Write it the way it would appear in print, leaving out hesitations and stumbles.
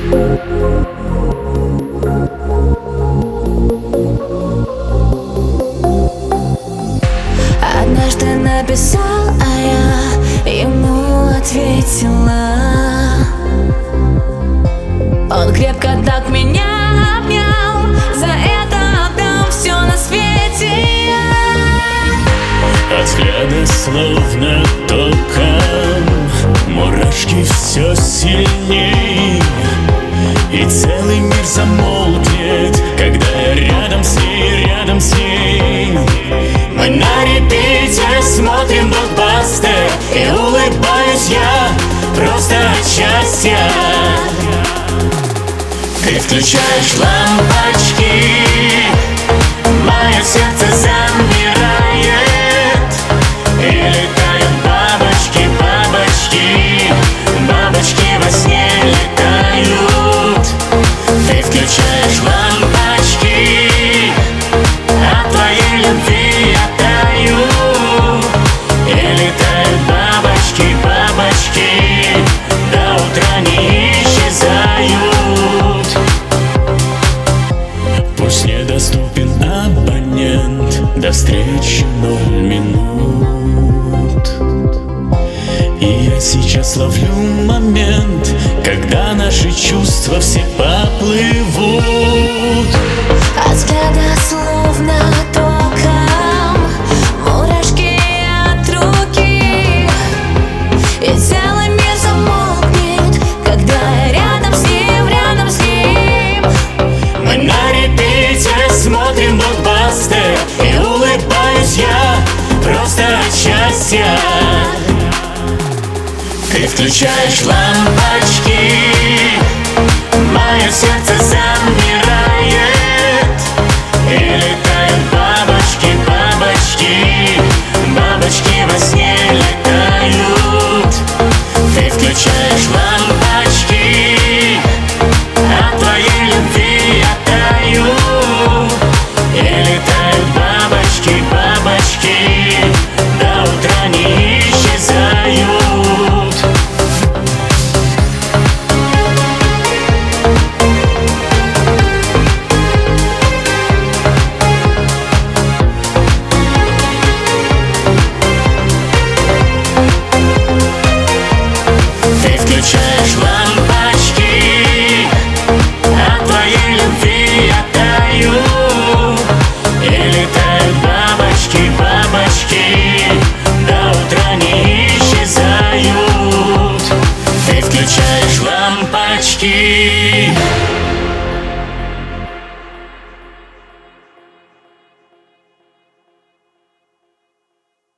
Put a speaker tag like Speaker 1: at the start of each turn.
Speaker 1: Однажды написал, а я ему ответила. Он крепко так меня обнял, за это отдам все на свете.
Speaker 2: От взгляда словно током мурашки все сильней, и целый мир замолкнет, когда я рядом с ней, рядом с ней. Мы на репите смотрим блокбастер, и улыбаюсь я просто от счастья. Ты включаешь лампочки, мое сердце замирает, и летают бабочки, бабочки, бабочки во сне летают. Ты включаешь лампочки, от твоей любви я таю, и летают бабочки, бабочки, до утра не исчезают. Пусть недоступен абонент, до встречи 0 минут. И я сейчас ловлю момент, когда наши чувства все поплывут.
Speaker 1: От взгляда словно током мурашки от руки, и целый мир замолкнет, когда я рядом с ним, рядом с ним.
Speaker 2: Мы на репите смотрим блокбастер, и улыбаюсь я просто от счастья. Ты включаешь лампочки, мое сердце замирает, и летают бабочки, бабочки, бабочки во сне летают. Ты включаешь лампочки, от твоей любви я таю, и летают бабочки, бабочки, до утра не исчезают. Ты включаешь лампочки, от твоей любви я таю, и летают бабочки, бабочки, до утра не исчезают. Ты включаешь лампочки.